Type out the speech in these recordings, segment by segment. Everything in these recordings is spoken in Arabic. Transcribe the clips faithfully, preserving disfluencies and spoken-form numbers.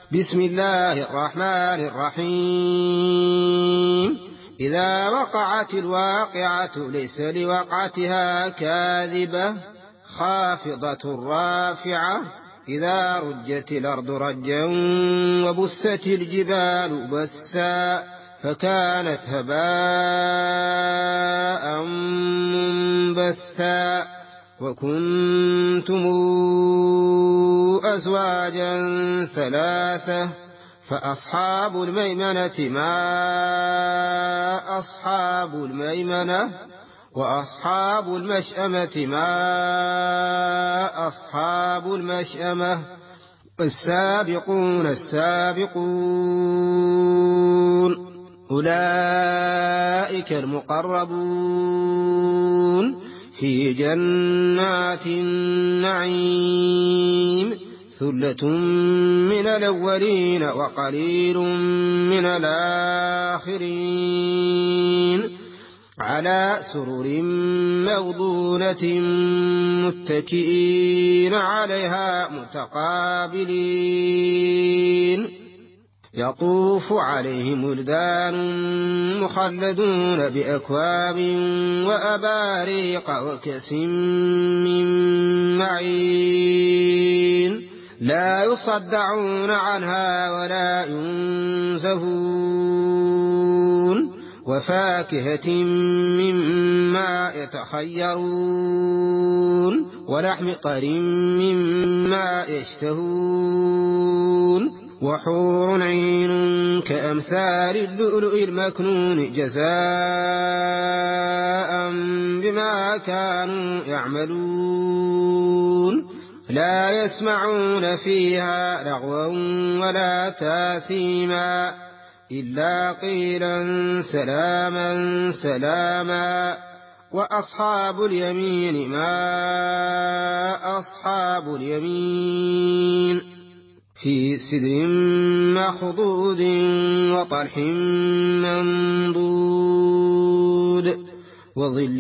بسم الله الرحمن الرحيم. إذا وقعت الواقعة ليس لوقعتها كاذبة خافضة رافعة. إذا رجت الأرض رجا وبست الجبال بسا فكانت هباء منبثا وكنتم أزواجا ثلاثة فأصحاب الميمنة ما أصحاب الميمنة وأصحاب المشأمة ما أصحاب المشأمة. السابقون السابقون أولئك المقربون في جنات النعيم. ثلة من الأولين وقليل من الآخرين على سرر موضونة متكئين عليها متقابلين. يطوف عليهم ولدان مخلدون بأكواب وأباريق وكأس من معين لا يصدعون عنها ولا ينزفون. وفاكهة مما يتخيرون ولحم طير مما يشتهون. وحور عين كأمثال اللؤلؤ المكنون جزاء بما كانوا يعملون. لا يسمعون فيها لغوا ولا تاثيما إلا قيلا سلاما سلاما. وأصحاب اليمين ما أصحاب اليمين في سدر مخضود وطلح منضود وظل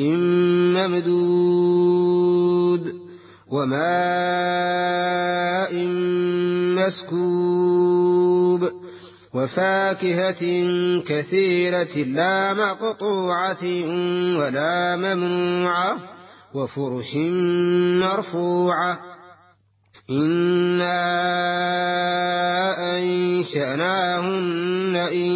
ممدود وماء مسكوب وفاكهة كثيرة لا مقطوعة ولا ممنوعة وفرش مرفوعة. إنا أنشأناهن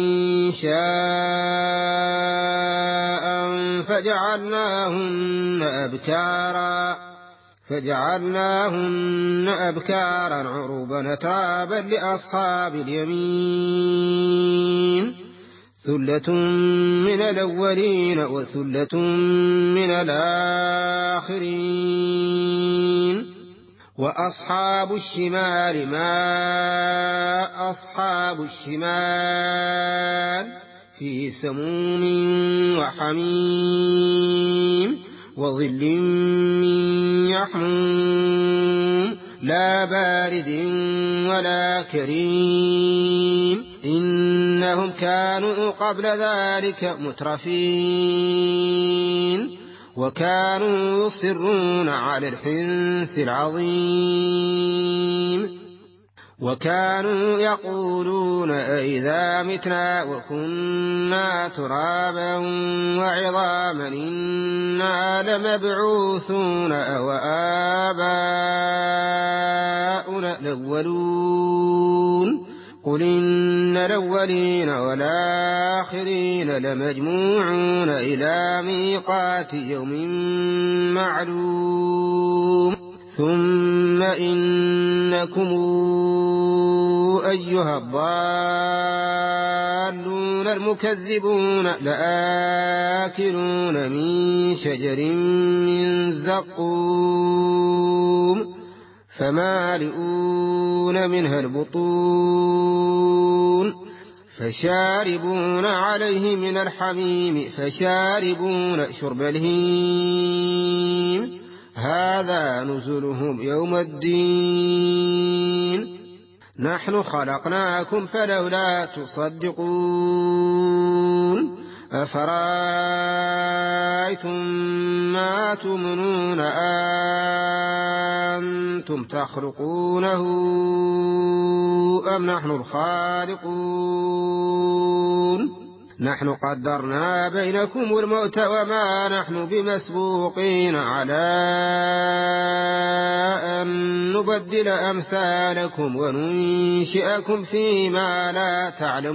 إنشاء فجعلناهن أبكارا فجعلناهن أبكارا عربا ترابا لأصحاب اليمين. ثلة من الأولين وثلة من الآخرين. وأصحاب الشمال ما أصحاب الشمال في سموم وحميم وظل من يحموم لا بارد ولا كريم. إنهم كانوا قبل ذلك مترفين وكانوا يصرون على الحنث العظيم. وكانوا يقولون أئذا متنا وكنا ترابا وعظاما إنا لمبعوثون أو آباؤنا الأولون. قل إن الأولين والآخرين لمجموعون إلى ميقات يوم معلوم. ثم إنكم أيها الضالون المكذبون لآكلون من شجر من زقوم فمالئون منها البطون فشاربون عليه من الحميم فشاربون شرب الهيم. هذا نزلهم يوم الدين. نحن خلقناكم فلولا تصدقون أفرأيتم ما تمنون أنتم تخلقونه أم نحن الخالقون نحن قدرنا بينكم الموت وما نحن بمسبوقين على أن نبدل أمثالكم وننشئكم فيما لا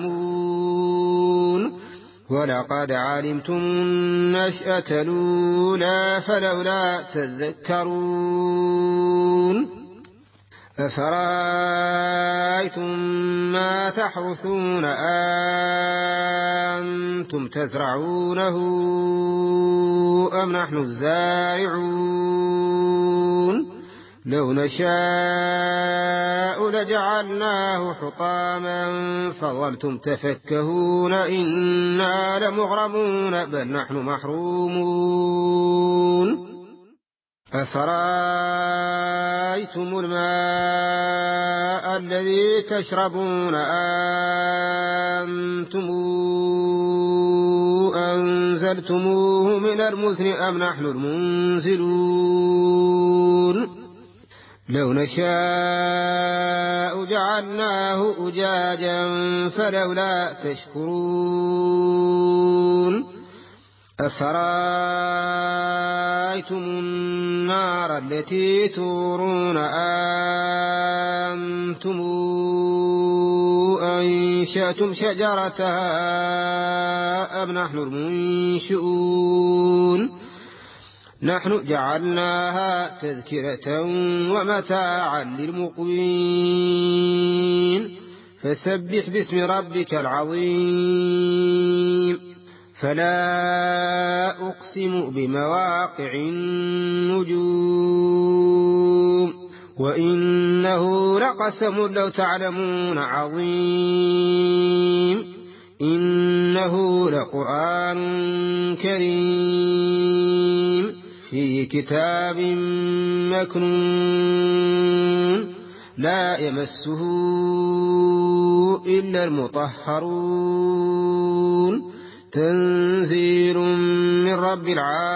تعلمون ولقد علمتم النشأة الأولى فلولا تذكرون أفرأيتم ما تحرثون أنتم تزرعونه أم نحن الزارعون لو نشاء لجعلناه حطاما فظلتم تفكهون إنا لمغرمون بل نحن محرومون أفرأيتم الماء الذي تشربون أنتم أنزلتموه من المزن أم نحن المنزلون لو نشاء جعلناه أجاجا فلولا تشكرون أفرأيتم النار التي تورون أنتم أنشأتم شجرتها أم نحن المنشئون نحن جعلناها تذكرة ومتاعا للمقوين فسبح باسم ربك العظيم فلا أقسم بمواقع النجوم وإنه لقسم لو تعلمون عظيم إنه لقرآن كريم في كتاب مكنون لا يمسه إلا المطهرون تنزيل من رب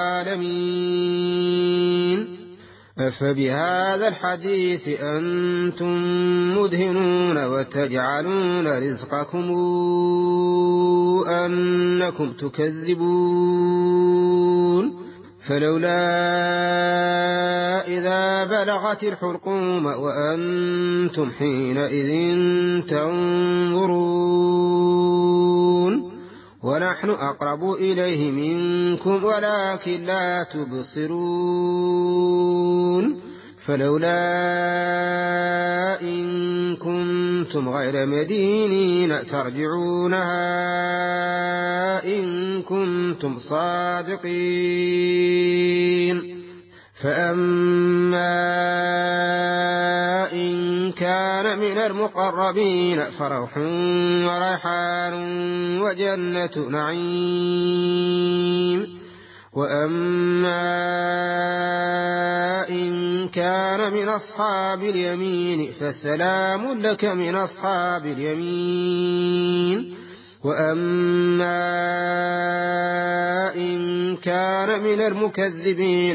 العالمين أفبهذا الحديث أنتم مدهنون وتجعلون رزقكم أنكم تكذبون فلولا إذا بلغت الحلقوم وأنتم حينئذ تنظرون ونحن أقرب إليه منكم ولكن لا تبصرون فلولا إن كنتم غير مدينين ترجعونها إن كنتم صادقين فأما إن كان من المقربين فروح وريحان وجنة نعيم وأما إن كان من أصحاب اليمين فسلام لك من أصحاب اليمين وأما إن كان من المكذبين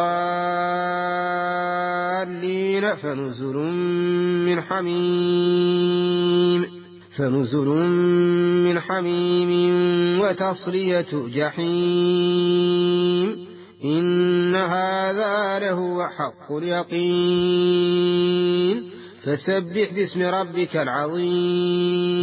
الضالين فنزل من حميم فنزل من حميم وتصلية جحيم إن هذا لهو حق اليقين فسبح باسم ربك العظيم